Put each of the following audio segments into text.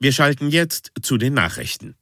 Wir schalten jetzt zu den Nachrichten.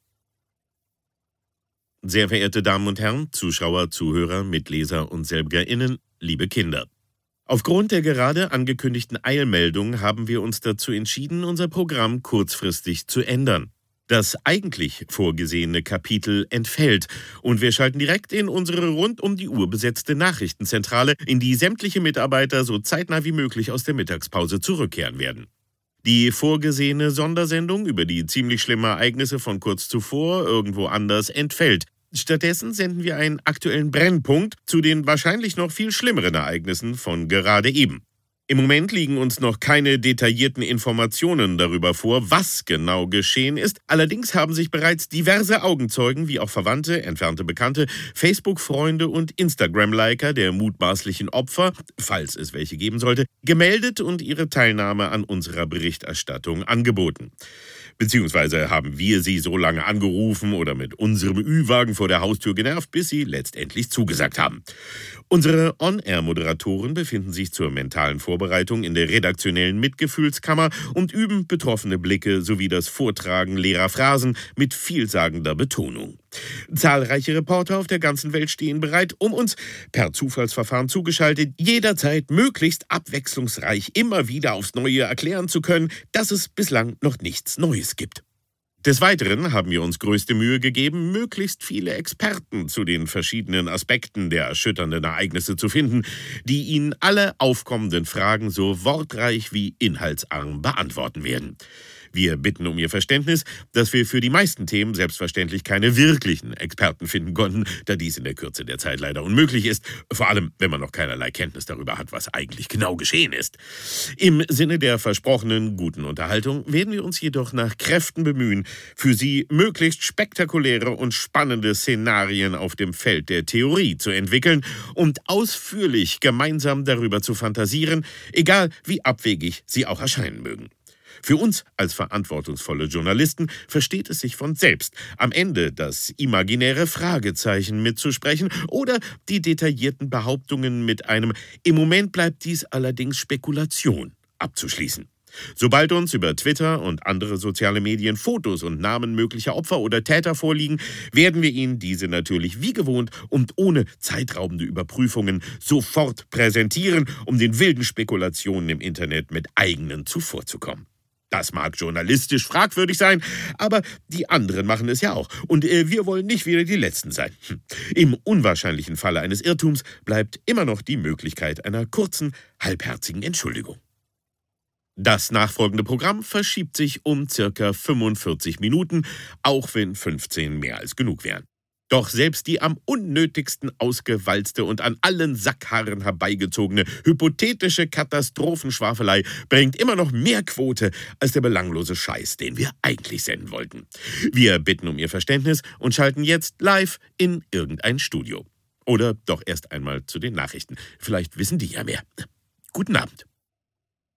Sehr verehrte Damen und Herren, Zuschauer, Zuhörer, Mitleser und SelbgerInnen, liebe Kinder. Aufgrund der gerade angekündigten Eilmeldung haben wir uns dazu entschieden, unser Programm kurzfristig zu ändern. Das eigentlich vorgesehene Kapitel entfällt und wir schalten direkt in unsere rund um die Uhr besetzte Nachrichtenzentrale, in die sämtliche Mitarbeiter so zeitnah wie möglich aus der Mittagspause zurückkehren werden. Die vorgesehene Sondersendung über die ziemlich schlimmen Ereignisse von kurz zuvor irgendwo anders entfällt. Stattdessen senden wir einen aktuellen Brennpunkt zu den wahrscheinlich noch viel schlimmeren Ereignissen von gerade eben. Im Moment liegen uns noch keine detaillierten Informationen darüber vor, was genau geschehen ist. Allerdings haben sich bereits diverse Augenzeugen, wie auch Verwandte, entfernte Bekannte, Facebook-Freunde und Instagram-Liker der mutmaßlichen Opfer, falls es welche geben sollte, gemeldet und ihre Teilnahme an unserer Berichterstattung angeboten. Beziehungsweise haben wir sie so lange angerufen oder mit unserem Ü-Wagen vor der Haustür genervt, bis sie letztendlich zugesagt haben. Unsere On-Air-Moderatoren befinden sich zur mentalen Vorbereitung in der redaktionellen Mitgefühlskammer und üben betroffene Blicke sowie das Vortragen leerer Phrasen mit vielsagender Betonung. Zahlreiche Reporter auf der ganzen Welt stehen bereit, um uns, per Zufallsverfahren zugeschaltet, jederzeit möglichst abwechslungsreich immer wieder aufs Neue erklären zu können, dass es bislang noch nichts Neues gibt. Des Weiteren haben wir uns größte Mühe gegeben, möglichst viele Experten zu den verschiedenen Aspekten der erschütternden Ereignisse zu finden, die Ihnen alle aufkommenden Fragen so wortreich wie inhaltsarm beantworten werden. Wir bitten um Ihr Verständnis, dass wir für die meisten Themen selbstverständlich keine wirklichen Experten finden konnten, da dies in der Kürze der Zeit leider unmöglich ist, vor allem wenn man noch keinerlei Kenntnis darüber hat, was eigentlich genau geschehen ist. Im Sinne der versprochenen guten Unterhaltung werden wir uns jedoch nach Kräften bemühen, für Sie möglichst spektakuläre und spannende Szenarien auf dem Feld der Theorie zu entwickeln und ausführlich gemeinsam darüber zu fantasieren, egal wie abwegig sie auch erscheinen mögen. Für uns als verantwortungsvolle Journalisten versteht es sich von selbst, am Ende das imaginäre Fragezeichen mitzusprechen oder die detaillierten Behauptungen mit einem „Im Moment bleibt dies allerdings Spekulation" abzuschließen. Sobald uns über Twitter und andere soziale Medien Fotos und Namen möglicher Opfer oder Täter vorliegen, werden wir Ihnen diese natürlich wie gewohnt und ohne zeitraubende Überprüfungen sofort präsentieren, um den wilden Spekulationen im Internet mit eigenen zuvorzukommen. Das mag journalistisch fragwürdig sein, aber die anderen machen es ja auch. Und wir wollen nicht wieder die Letzten sein. Im unwahrscheinlichen Falle eines Irrtums bleibt immer noch die Möglichkeit einer kurzen, halbherzigen Entschuldigung. Das nachfolgende Programm verschiebt sich um ca. 45 Minuten, auch wenn 15 mehr als genug wären. Doch selbst die am unnötigsten ausgewalzte und an allen Sackhaaren herbeigezogene hypothetische Katastrophenschwafelei bringt immer noch mehr Quote als der belanglose Scheiß, den wir eigentlich senden wollten. Wir bitten um Ihr Verständnis und schalten jetzt live in irgendein Studio. Oder doch erst einmal zu den Nachrichten. Vielleicht wissen die ja mehr. Guten Abend.